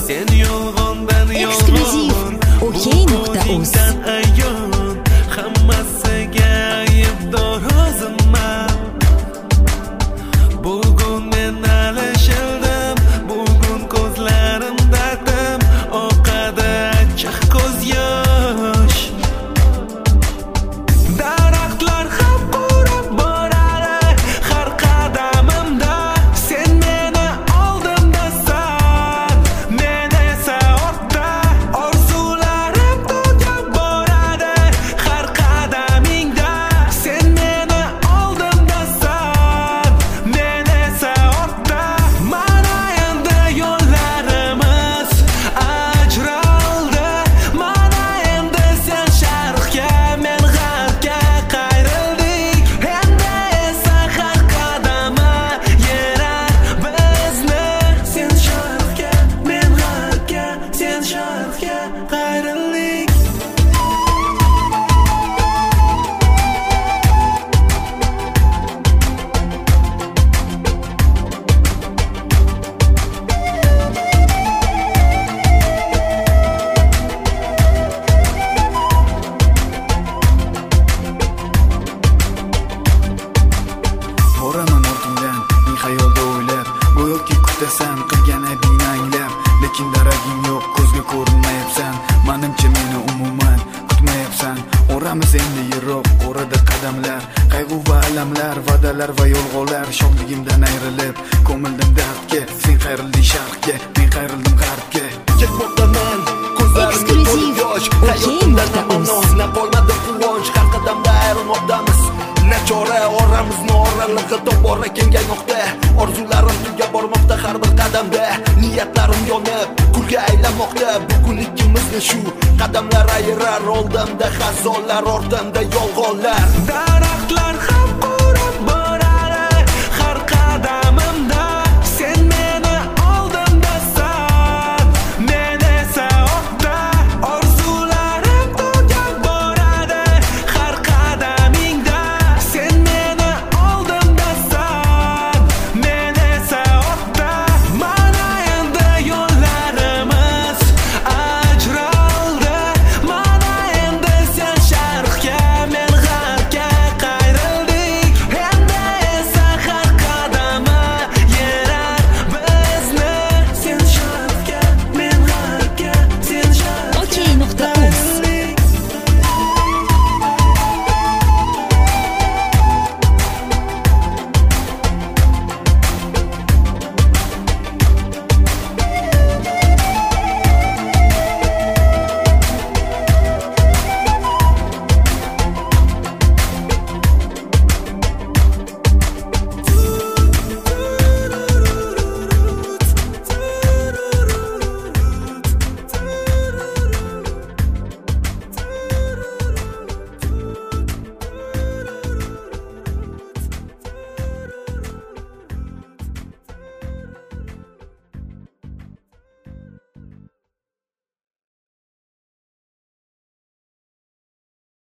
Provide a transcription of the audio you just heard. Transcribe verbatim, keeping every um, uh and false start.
sen yolg'ondan Eksklyuziv okey nuqta uz. Hammasiga aybdor o'zimman. Bugun men alishildim, bugun ko'zlarim dardim, oqadi achchiq ko'z yosh. Daraxtlar ham qurib boradi har qadamimda, sen meni oldimdasan, men esa ortda. Orzularim tugab boradi har qadamingda, sen meni oldimdasan, men esa ortda. Mana endi yo'llarimiz ajraldi, mana endi sen sharqqa, men g'arbga qayrildik. Endi esa har qadami yerar bizni, sen sharqqa, men g'arbga, sen sharqqa qayrildik. Boraman ortimdan ming xayolda o'ylab, go'yoki kutasan qilgan aybingni anglab, lekin daraging yo'q, ko'zga ko'rinmayapsan. Menimcha meni umuman kutmayapsan. Oramiz endi yiroq, orada qadamlar, qayg'u va alamlar, va'dalar va yolg'onlar. Shodligimdan ayrilib, ko'mildim dardga, sen qayrilding sharqqa, men qayrildim g'arbga. Ketmoqdaman, ko'zlarimga to'lib yosh, hayotimdan ma'no, na qolmadi quvonch, har qadamda ayrilmoqdamiz. Nachora oramizni oralig'i tobora kengaymoqda, orzularim tugab bormoqda har bir qadamda, niyatlarim yonib kulga aylanmoqda. Bugun ikkimizni shu qadamlar ayirar, oldimda xazonlar, ortimda yolg'onlar.